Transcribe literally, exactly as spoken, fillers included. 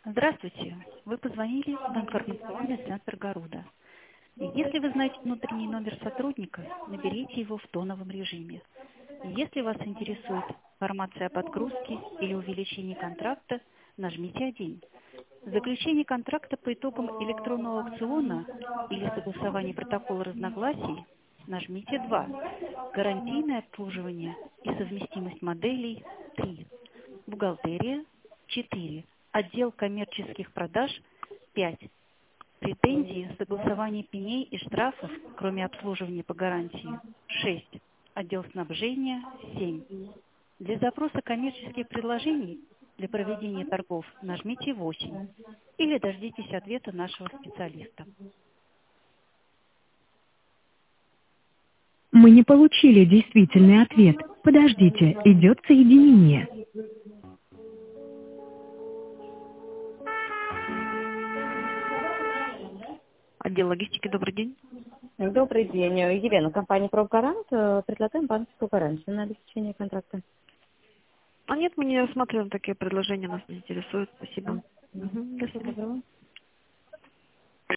Здравствуйте. Вы позвонили в информационный центр Гаруда. Если вы знаете внутренний номер сотрудника, наберите его в тоновом режиме. Если вас интересует информация о подгрузке или увеличении контракта, нажмите один. Заключение контракта по итогам электронного аукциона или согласование протокола разногласий, нажмите два. Гарантийное обслуживание и совместимость моделей три. Бухгалтерия четыре. Отдел коммерческих продаж пять. Претензии, согласование пеней и штрафов, кроме обслуживания по гарантии шесть. Отдел снабжения семь. Для запроса коммерческих предложений для проведения торгов нажмите восемь или дождитесь ответа нашего специалиста. Мы не получили действительный ответ. Подождите, идет соединение. Отдел логистики, добрый день. Добрый день. Елена, компания «Пробгарант». Предлагаем банковскую гарантию на обеспечение контракта. А нет, мы не рассматриваем такие предложения, нас не интересуют. Спасибо. Мгм. До Всего свидания. доброго.